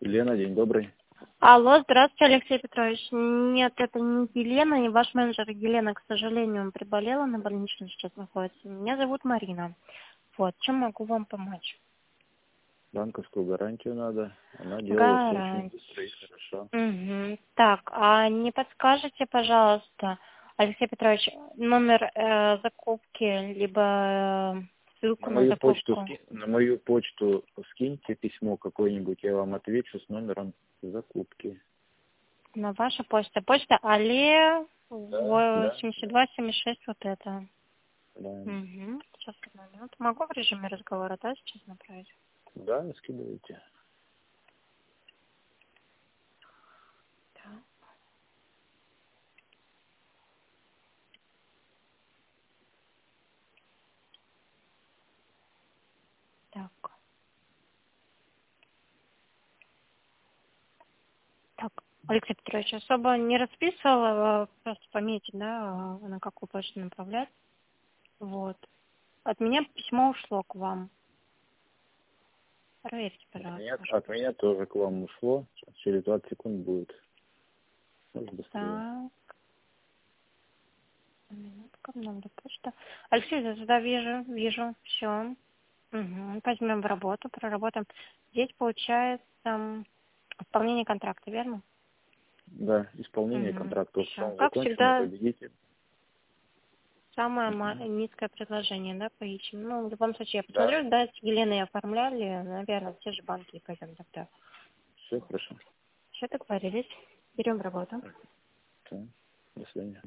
Елена, день добрый. Алло, здравствуйте, Алексей Петрович. Нет, это не Елена, не ваш менеджер Елена, к сожалению, приболела, на больничном сейчас находится. Меня зовут Марина. Вот, чем могу вам помочь? Банковскую гарантию надо. Она делалась очень Гарантия. быстро и хорошо. Угу. Так, а не подскажете, пожалуйста, Алексей Петрович, номер закупки, либо ссылку на закупку? На мою почту скиньте письмо какое-нибудь, я вам отвечу с номером закупки. На вашу почту. Почта Але Да. 7276, вот это. Да, Угу. Сейчас, одну минуту. Могу в режиме разговора, да, сейчас направить? да, скидывайте. Так. Так. Так. Алексей Петрович, особо не расписывала, просто пометить, да, на какую почту направлять. Вот. От меня письмо ушло к вам. Проверьте, пожалуйста. От меня тоже к вам ушло. Сейчас через 20 секунд будет. Может быстрее. Так. Минутка, надо почта. Алексей, я сюда вижу, все. Угу. Возьмем в работу, проработаем. Здесь получается исполнение контракта, верно? Да, исполнение Угу. контракта Все. он Как закончен, мы всегда, победитель. самое Мгм. низкое предложение, да, поищем. Ну, в любом случае, я Да, посмотрю, да, с Еленой оформляли, наверное, все же банки и пойдем тогда. все хорошо. Все договорились. Берем в работу. Да. До свидания.